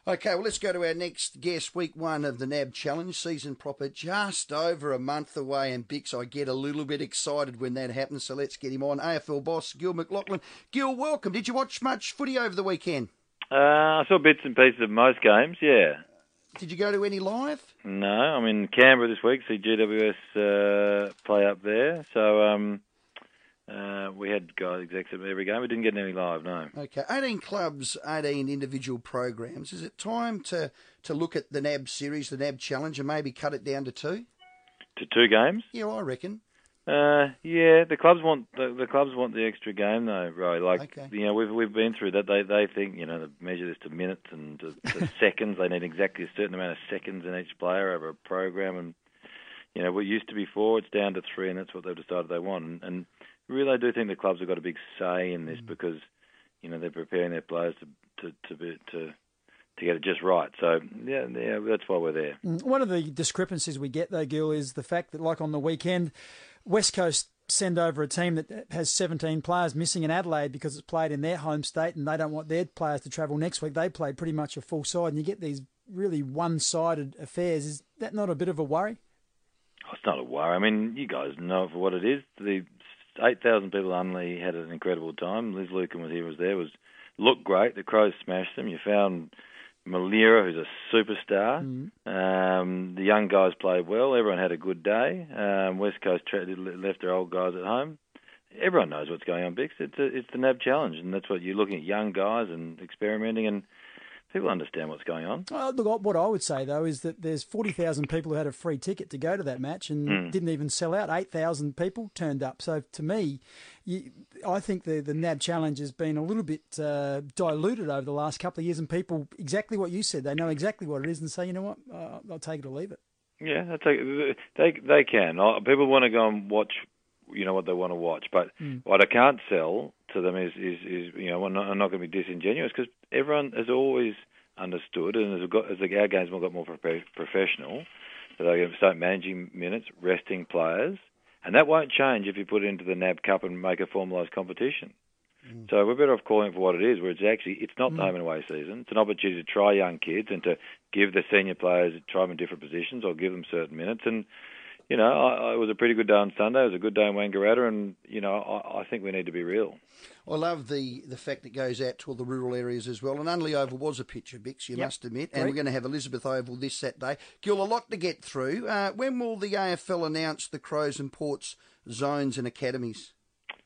Okay, well, let's go to our next guest. Week 1 of the NAB Challenge, season proper, just over a month away. And Bix, I get a little bit excited when that happens, so let's get him on. AFL boss, Gil McLachlan. Gil, welcome. Did you watch much footy over the weekend? I saw bits and pieces of most games, yeah. Did you go to any live? No, I'm in Canberra this week, see GWS play up there. So we had guys execs at every game. We didn't get any live, no. Okay, 18 clubs, 18 individual programs. Is it time to look at the NAB series, the NAB Challenge, and maybe cut it down to 2? To 2 games? Yeah, I reckon. Yeah, the clubs want the extra game though, right? Like, okay. We've been through that. They think they measure this to minutes and to seconds. They need exactly a certain amount of seconds in each player over a program, and what used to be 4, it's down to 3, and that's what they've decided they want. And really, I do think the clubs have got a big say in this because they're preparing their players to get it just right. So, yeah, that's why we're there. One of the discrepancies we get, though, Gil, is the fact that, like on the weekend, West Coast send over a team that has 17 players missing in Adelaide because it's played in their home state and they don't want their players to travel next week. They played pretty much a full side, and you get these really one-sided affairs. Is that not a bit of a worry? Oh, it's not a worry. I mean, you guys know it for what it is. The 8,000 people only had an incredible time. Liz Lucan was there. Looked great. The Crows smashed them. You found Malira, who's a superstar. The young guys played well. Everyone had a good day. West Coast left their old guys at home. Everyone knows what's going on, Bix. It's the NAB Challenge, and that's what you're looking at, young guys and experimenting, and people understand what's going on. Well, look, what I would say, though, is that there's 40,000 people who had a free ticket to go to that match and didn't even sell out. 8,000 people turned up. So, to me, I think the NAB Challenge has been a little bit diluted over the last couple of years, and people, exactly what you said, they know exactly what it is and say, you know what, I'll take it or leave it. Yeah, they can. People want to go and watch, what they want to watch, but what I can't sell to them is I'm not going to be disingenuous, because everyone has always understood, and as our games got more professional, that they're going to start managing minutes, resting players, and that won't change if you put it into the NAB Cup and make a formalised competition. So we're better off calling it for what it is, where it's not the home and away season. It's an opportunity to try young kids and to give the senior players, try them in different positions or give them certain minutes. And, it was a pretty good day on Sunday. It was a good day in Wangaratta, and, I think we need to be real. I love the fact it goes out to all the rural areas as well. And Unley Oval was a picture, Bix, you must admit. And we're going to have Elizabeth Oval this Saturday. Gil, a lot to get through. When will the AFL announce the Crows and Ports zones and academies?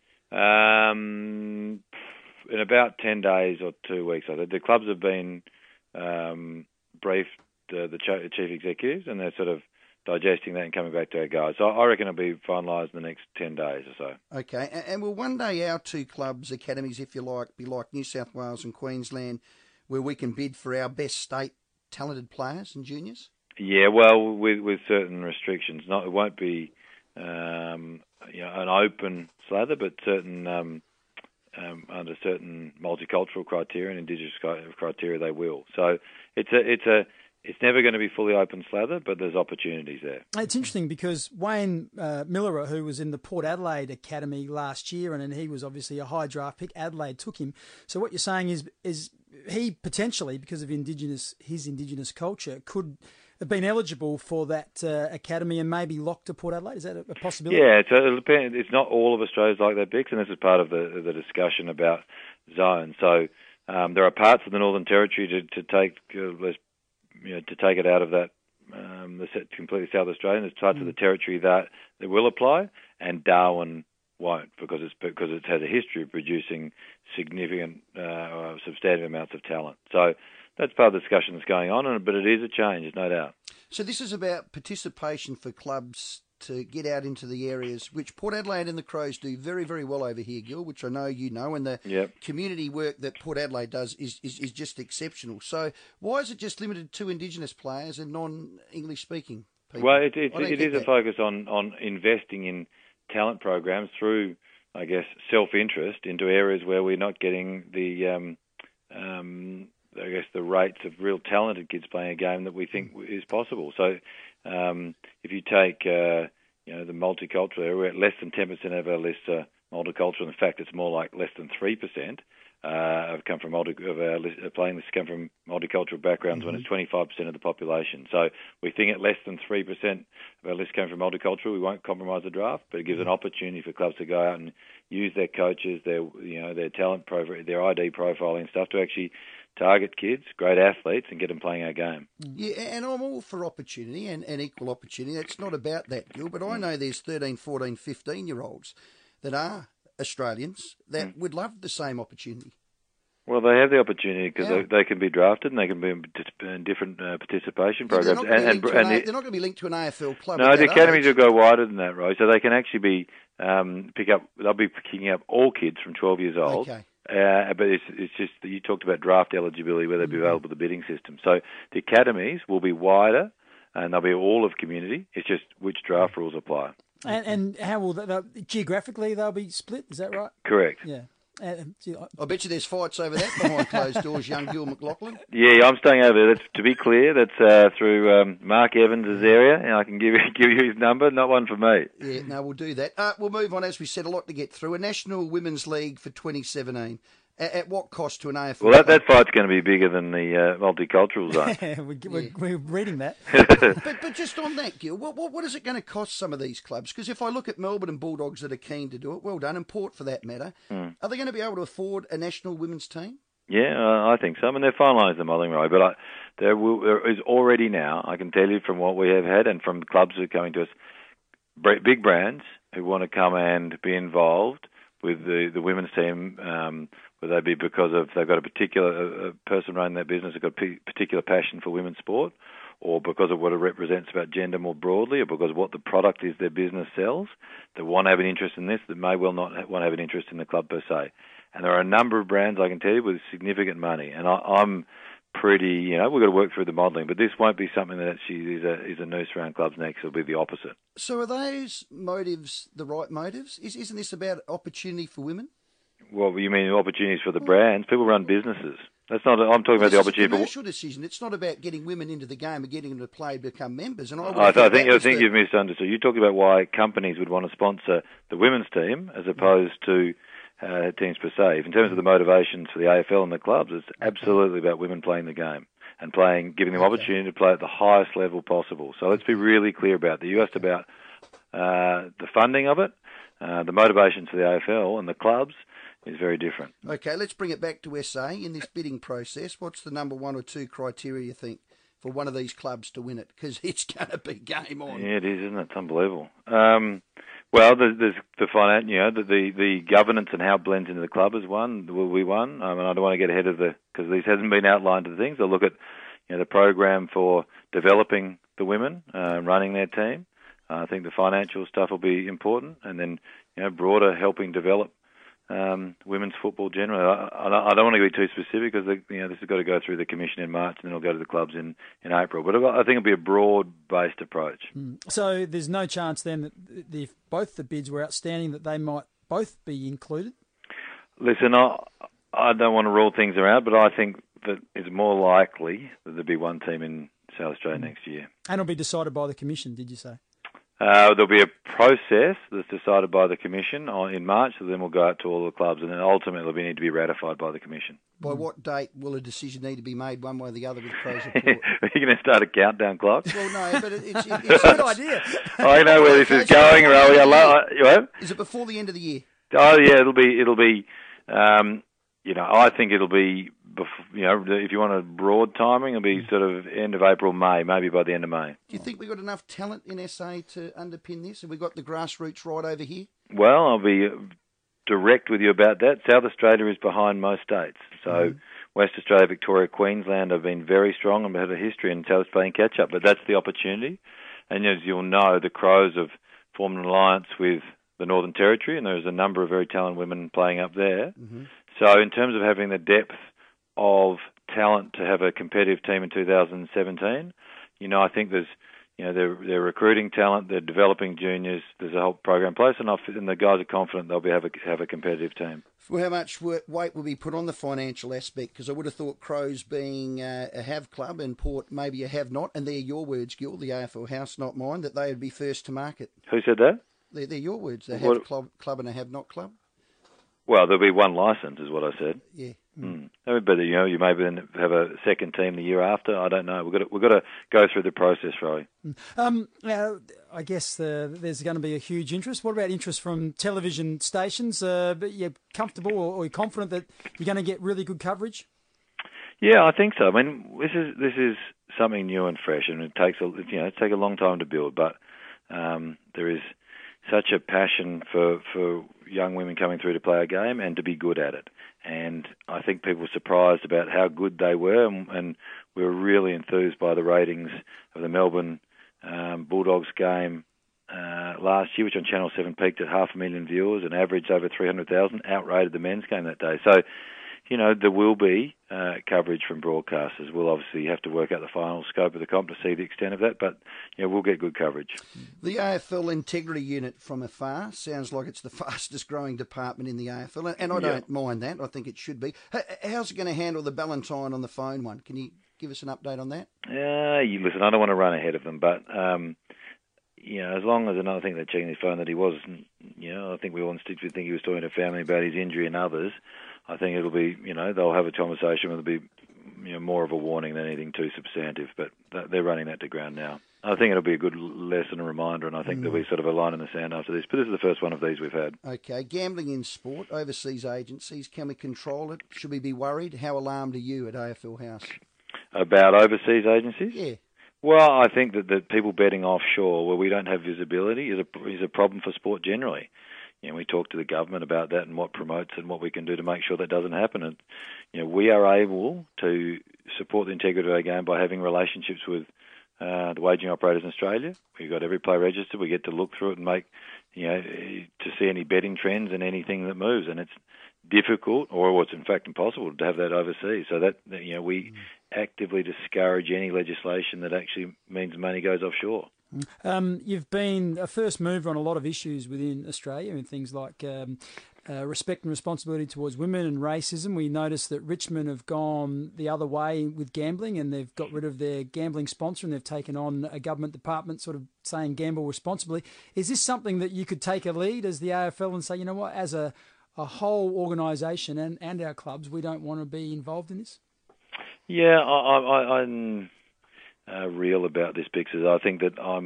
In about 10 days or 2 weeks. I think the clubs have been briefed, the chief executives, and they're sort of digesting that and coming back to our guys. So I reckon it'll be finalised in the next 10 days or so. Okay, and will one day our 2 clubs, academies, if you like, be like New South Wales and Queensland, where we can bid for our best state talented players and juniors? Yeah, well, with certain restrictions. It won't be an open slather, but certain under certain multicultural criteria and Indigenous criteria, they will. So it's never going to be fully open slather, but there's opportunities there. It's interesting because Wayne Miller, who was in the Port Adelaide Academy last year, and he was obviously a high draft pick, Adelaide took him. So what you're saying is he potentially, because of his Indigenous culture, could have been eligible for that academy and maybe locked to Port Adelaide? Is that a possibility? Yeah, it's not all of Australia's like that, Bix, and this is part of the discussion about zones. So there are parts of the Northern Territory to take it out of that completely South Australian. There's parts of the territory that will apply, and Darwin won't, because it has a history of producing significant, substantive amounts of talent. So that's part of the discussion that's going on, but it is a change, there's no doubt. So this is about participation for clubs to get out into the areas, which Port Adelaide and the Crows do very, very well over here, Gil, which I know you know, and the community work that Port Adelaide does is just exceptional. So why is it just limited to Indigenous players and non-English speaking people? Well, it is a focus on investing in talent programs through, I guess, self-interest into areas where we're not getting the rates of real talented kids playing a game that we think is possible. So if you take the multicultural area, less than 10% of our lists are multicultural. In fact, it's more like less than 3%. have come from playing this come from multicultural backgrounds when it's 25% of the population. So we think at less than 3% of our list came from multicultural. We won't compromise the draft, but it gives an opportunity for clubs to go out and use their coaches, their talent profile, their ID profiling stuff to actually target kids, great athletes, and get them playing our game. Yeah, and I'm all for opportunity and equal opportunity. It's not about that, Gil, but I know there's 13, 14, 15-year-olds that are Australians that would love the same opportunity. Well, they have the opportunity because they can be drafted and they can be in different participation programs. They're not going to be linked to an AFL club. No, the academies will go wider than that, right? So they can actually be they'll be picking up all kids from 12 years old. Okay. But it's just that you talked about draft eligibility, where they'll be available to the bidding system. So the academies will be wider and they'll be all of community. It's just which draft rules apply. And how will geographically they'll be split? Is that right? Correct. Yeah. I bet you there's fights over that behind closed doors, young Gil McLachlan. Yeah, I'm staying over there. To be clear, that's through Mark Evans' area, and I can give you his number. Not one for me. Yeah, no, we'll do that. We'll move on. As we said, a lot to get through. A National Women's League for 2017. At what cost to an AFL? Well, that fight's going to be bigger than the multicultural zone. We're reading that. but just on that, Gil, what is it going to cost some of these clubs? Because if I look at Melbourne and Bulldogs that are keen to do it, well done, and Port for that matter, are they going to be able to afford a national women's team? Yeah, I think so. I mean, they've finalised the modelling, right? But there is already now, I can tell you from what we have had and from clubs that are coming to us, big brands who want to come and be involved with the women's team, whether they be because they've got a particular person running their business who's got a particular passion for women's sport, or because of what it represents about gender more broadly, or because of what the product is their business sells, that want to have an interest in this, that may well not want to have an interest in the club per se. And there are a number of brands, I can tell you, with significant money. And I'm pretty, we've got to work through the modelling, but this won't be something that actually is a noose around clubs next. It'll be the opposite. So are those motives the right motives? Isn't this about opportunity for women? Well, you mean opportunities for the brands? People run businesses. That's not. I'm talking about the opportunity. It's a commercial decision. It's not about getting women into the game and getting them to play, become members. And I think you've misunderstood. You talked about why companies would want to sponsor the women's team as opposed to teams per se. In terms of the motivations for the AFL and the clubs, it's absolutely about women playing the game and giving them opportunity to play at the highest level possible. So let's be really clear about that. You asked about the funding of it, the motivations for the AFL and the clubs is very different. Okay, let's bring it back to SA. In this bidding process, what's the number one or two criteria you think for one of these clubs to win it? Because it's going to be game on. Yeah, it is, isn't it? It's unbelievable. Well, there's the finance, the governance and how it blends into the club is one. Will be one. I don't want to get ahead of because this hasn't been outlined to the things. They'll look at the program for developing the women, running their team. I think the financial stuff will be important, and then broader helping develop women's football generally. I don't want to be too specific because this has got to go through the commission in March and then it'll go to the clubs in April. But I think it'll be a broad-based approach. So there's no chance then that if both the bids were outstanding that they might both be included? Listen, I don't want to rule things around, but I think that it's more likely that there'll be one team in South Australia next year. And it'll be decided by the commission, did you say? There'll be a process that's decided by the Commission in March, so then we'll go out to all the clubs, and then ultimately it'll need to be ratified by the Commission. By what date will a decision need to be made one way or the other with Crows and Port? Are you going to start a countdown clock? Well, no, but it's a good idea. I know where this is going, Rowie. Is it before the end of the year? Oh, yeah, it'll be. I think it'll be. If you want a broad timing, it'll be sort of end of April, May, maybe by the end of May. Do you think we've got enough talent in SA to underpin this? Have we got the grassroots right over here? Well, I'll be direct with you about that. South Australia is behind most states. So West Australia, Victoria, Queensland have been very strong and have a history in South playing catch-up. But that's the opportunity. And as you'll know, the Crows have formed an alliance with the Northern Territory, and there's a number of very talented women playing up there. So in terms of having the depth of talent to have a competitive team in 2017, I think there's, they're recruiting talent, they're developing juniors, there's a whole program in place, and the guys are confident they'll have a competitive team. Well, how much weight will be put on the financial aspect? Because I would have thought Crows being a have club and Port maybe a have not, and they're your words, Gil, the AFL House, not mine, that they would be first to market. Who said that? They're your words, a have club and a have not club. Well, there'll be one licence, is what I said. Yeah. But you may then have a second team the year after. I don't know. We've got to go through the process, Rory. Now, I guess there's going to be a huge interest. What about interest from television stations? But you're comfortable or you're confident that you're going to get really good coverage? Yeah, I think so. I mean, this is something new and fresh, and it takes a long time to build. But there is such a passion for young women coming through to play a game and to be good at it. And I think people were surprised about how good they were, and we were really enthused by the ratings of the Melbourne Bulldogs game last year, which on Channel 7 peaked at 500,000 viewers and averaged over 300,000, outrated the men's game that day. So, there will be coverage from broadcasters. We'll obviously have to work out the final scope of the comp to see the extent of that, but we'll get good coverage. The AFL Integrity Unit from afar sounds like it's the fastest growing department in the AFL, and I don't mind that. I think it should be. How's it going to handle the Ballantyne on the phone one? Can you give us an update on that? Listen, I don't want to run ahead of them, but as long as I think they're checking his phone that he wasn't, I think we all instinctively think he was talking to family about his injury and others. I think it'll be, they'll have a conversation where it'll be, more of a warning than anything too substantive. But they're running that to ground now. I think it'll be a good lesson and reminder, and I think there'll be sort of a line in the sand after this. But this is the first one of these we've had. Okay, gambling in sport, overseas agencies, can we control it? Should we be worried? How alarmed are you at AFL House? About overseas agencies? Yeah. Well, I think that people betting offshore where we don't have visibility is a problem for sport generally. We talk to the government about that and what promotes and what we can do to make sure that doesn't happen. And we are able to support the integrity of our game by having relationships with the wagering operators in Australia. We've got every play registered. We get to look through it and make to see any betting trends and anything that moves. And it's difficult, or it's in fact impossible, to have that overseas. So that we actively discourage any legislation that actually means money goes offshore. You've been a first mover on a lot of issues within Australia, and things like respect and responsibility towards women and racism. We noticed that Richmond have gone the other way with gambling, and they've got rid of their gambling sponsor, and they've taken on a government department sort of saying gamble responsibly. Is this something that you could take a lead as the AFL and say, as a whole organisation and our clubs, we don't want to be involved in this? Yeah, I'm real about this because I think that I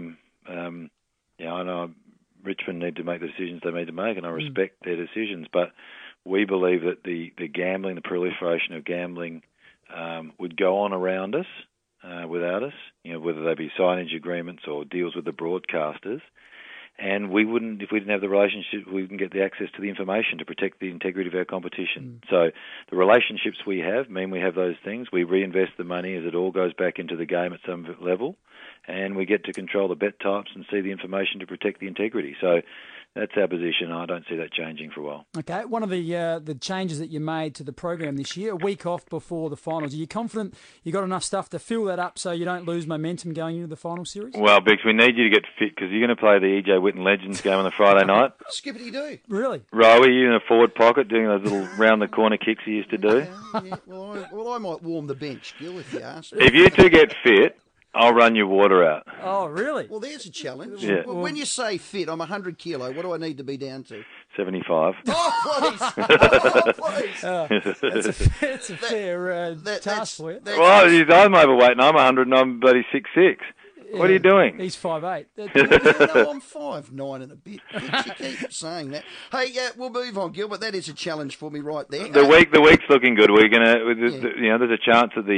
know Richmond need to make the decisions they need to make, and I respect their decisions. But we believe that the gambling, the proliferation of gambling, would go on around us without us. Whether they be signage agreements or deals with the broadcasters. And we wouldn't, if we didn't have the relationship, we wouldn't get the access to the information to protect the integrity of our competition. So the relationships we have mean we have those things. We reinvest the money as it all goes back into the game at some level, and we get to control the bet types and see the information to protect the integrity. So that's our position. I don't see that changing for a while. Okay, one of the changes that you made to the program this year, a week off before the finals. Are you confident you got enough stuff to fill that up so you don't lose momentum going into the final series? Well, Bix, we need you to get fit because you're going to play the E.J. Whitten Legends game on the Friday night. Skippity do. Really? Rowie, you in a forward pocket doing those little round-the-corner kicks you used to do? Yeah. Well, I might warm the bench, Gil, if you ask. If you two get fit, I'll run your water out. Oh, really? Well, there's a challenge. Yeah. Well, when you say fit, I'm 100 kilo. What do I need to be down to? 75. Oh, please. Oh, please. It's a fair task for you. Well, I'm overweight and I'm 100 and I'm bloody 6'6". Yeah. What are you doing? He's 5'8". No, I'm 5'9" and a bit. You keep saying that. Hey, we'll move on, Gil, but that is a challenge for me right there. The week's looking good. We're gonna, there's a chance that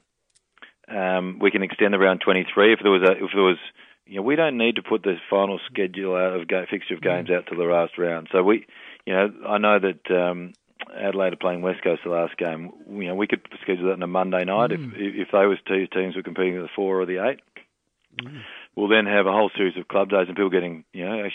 we can extend the round 23 if there was. We don't need to put the final schedule out of fixture of games out to the last round. So I know that Adelaide are playing West Coast the last game. We could schedule that on a Monday night if those two teams were competing at the 4 or the 8. We'll then have a whole series of club days and people getting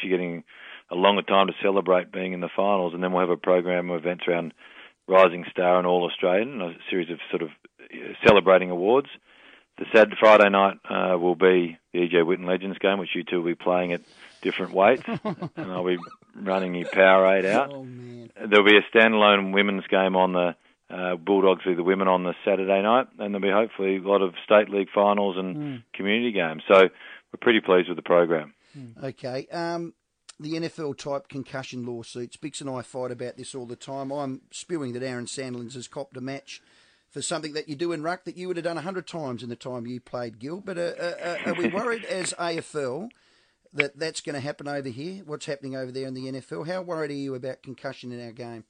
a longer time to celebrate being in the finals, and then we'll have a program of events around Rising Star and All Australian, a series of sort of celebrating awards. The Friday night will be the E.J. Whitten Legends game, which you two will be playing at different weights, and I'll be running your Powerade out. Oh, man. There'll be a standalone women's game on the Bulldogs v. the women on the Saturday night, and there'll be hopefully a lot of state league finals and community games. So we're pretty pleased with the program. Okay. the NFL-type concussion lawsuits. Bix and I fight about this all the time. I'm spewing that Aaron Sandlins has copped a match for something that you do in ruck that you would have done 100 times in the time you played, Gil. But are we worried as AFL that that's going to happen over here? What's happening over there in the NFL? How worried are you about concussion in our game?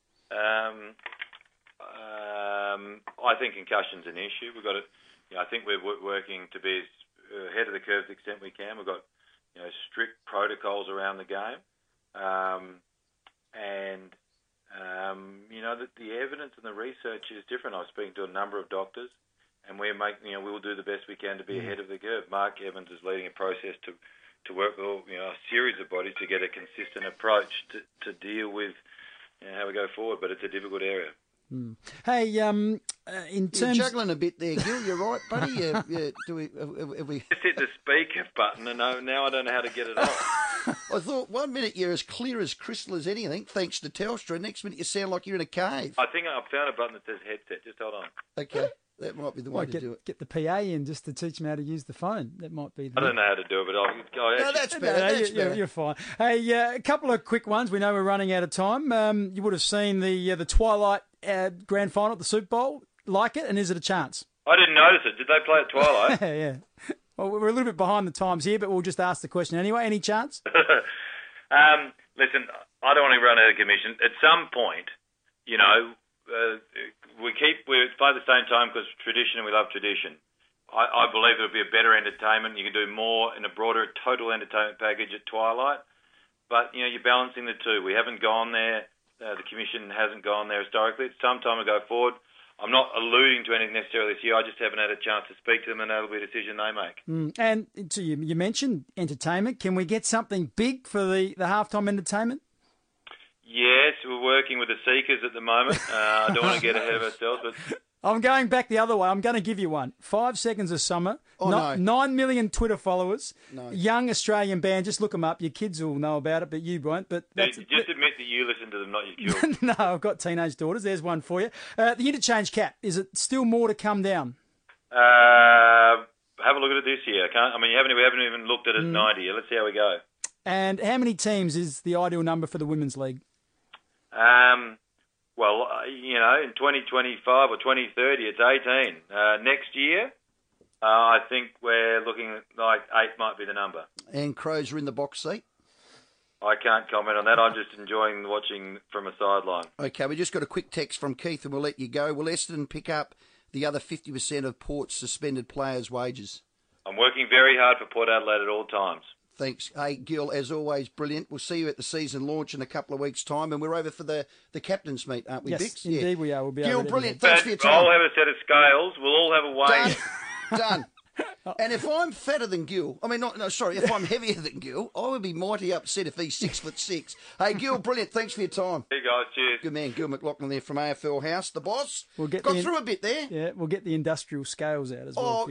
I think concussion's an issue. We've got to, I think we're working to be as ahead of the curve to the extent we can. We've got, strict protocols around the game, that the evidence and the research is different. I was speaking to a number of doctors, and we will do the best we can to be ahead of the curve. Mark Evans is leading a process to work with a series of bodies to get a consistent approach to deal with how we go forward. But it's a difficult area. Mm. Hey, in terms... You're juggling a bit there, Gil. You're right, buddy. Have we... Just hit the speaker button, and now I don't know how to get it off. I thought 1 minute you're as clear as crystal as anything, thanks to Telstra. Next minute you sound like you're in a cave. I think I've found a button that says headset. Just hold on. Okay, that might be the way to do it. Get the PA in just to teach them how to use the phone. That might be. I don't know how to do it, but No, that's better. You're fine. Hey, a couple of quick ones. We know we're running out of time. You would have seen the Twilight grand final at the Super Bowl. Like it, and is it a chance? I didn't notice it. Did they play at Twilight? Yeah. Well, we're a little bit behind the times here, but we'll just ask the question anyway. Any chance? Listen, I don't want to run out of commission. At some point, we play at the same time because tradition, and we love tradition. I believe it'll be a better entertainment. You can do more in a broader total entertainment package at Twilight. But, you're balancing the two. We haven't gone there. The Commission hasn't gone there historically. It's some time to go forward. I'm not alluding to anything necessarily this year. I just haven't had a chance to speak to them, and that'll be a decision they make. And so you mentioned entertainment. Can we get something big for the halftime entertainment? Yes, we're working with the Seekers at the moment. I don't want to get ahead of ourselves, but... I'm going back the other way. I'm going to give you one. 5 Seconds of Summer. 9 million Twitter followers. No. Young Australian band. Just look them up. Your kids will know about it, but you won't. But just admit that you listen to them, not your kids. No, I've got teenage daughters. There's one for you. The interchange cap. Is it still more to come down? Have a look at it this year. We haven't even looked at it 90 yet. Let's see how we go. And how many teams is the ideal number for the Women's League? Well, in 2025 or 2030, it's 18. Next year, I think we're looking like 8 might be the number. And Crows are in the box seat? I can't comment on that. I'm just enjoying watching from a sideline. Okay, we just got a quick text from Keith and we'll let you go. Will Essendon pick up the other 50% of Port's suspended players' wages? I'm working very hard for Port Adelaide at all times. Thanks. Hey, Gil, as always, brilliant. We'll see you at the season launch in a couple of weeks' time, and we're over for the captain's meet, aren't we, Bix? Bix? Indeed we are. We'll be Gil, over brilliant. Thanks for your time. I'll have a set of scales. We'll all have a weigh. Done. And if I'm fatter than Gil, if I'm heavier than Gil, I would be mighty upset if he's 6'6". Hey, Gil, brilliant. Thanks for your time. Hey, guys. Cheers. Good man. Gil McLachlan there from AFL House, the boss. We'll got through a bit there. Yeah, we'll get the industrial scales out as well.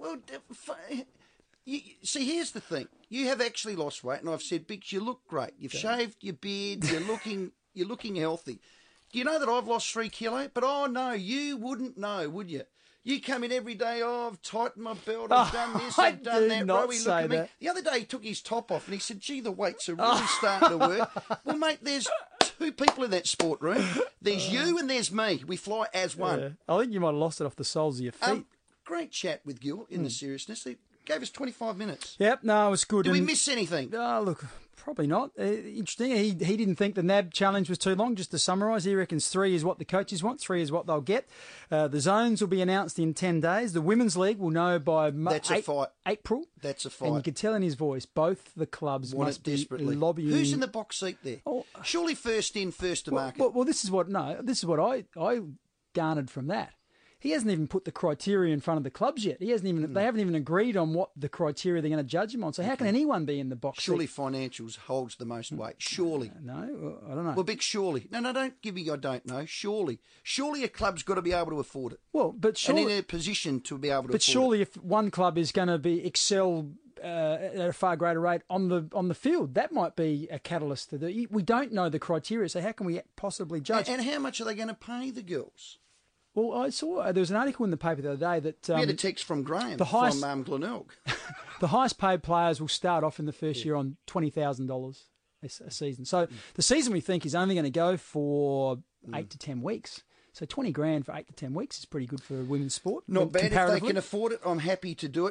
See, here's the thing. You have actually lost weight, and I've said, Bix, you look great. You've shaved your beard. You're looking healthy. Do you know that I've lost 3 kilos? But no, you wouldn't know, would you? You come in every day, I've tightened my belt, I've done this, I've done that. Rowie looked at me. The other day he took his top off and he said, gee, the weights are really starting to work. Well, mate, there's 2 people in that sport room. There's you and there's me. We fly as one. Yeah. I think you might have lost it off the soles of your feet. Great chat with Gil in the seriousness. He gave us 25 minutes. Yep, no, it was good. Did we miss anything? Look, probably not. Interesting. He didn't think the NAB challenge was too long. Just to summarise, he reckons 3 is what the coaches want. 3 is what they'll get. The zones will be announced in 10 days. The Women's League will know by April. That's a fight. And you could tell in his voice, both the clubs must be lobbying. Who's in the box seat there? Surely first in, first to market. Well, this is what I garnered from that. He hasn't even put the criteria in front of the clubs yet. They haven't even agreed on what the criteria they're going to judge him on. So how can anyone be in the box? Surely financials holds the most weight. Surely. No, I don't know. Well, Big, surely. No, don't give me I don't know. Surely a club's got to be able to afford it. Well, but surely, and in a position to be able to afford it. But surely if one club is going to excel at a far greater rate on the field, that might be a catalyst to the. We don't know the criteria, so how can we possibly judge? And how much are they going to pay the girls? Well, I saw there was an article in the paper the other day that we had a text from Graham from Glenelg. The highest paid players will start off in the first year on $20,000, a season. So the season we think is only going to go for 8 to 10 weeks. So $20,000 for 8 to 10 weeks is pretty good for women's sport. Not bad if they can afford it. I'm happy to do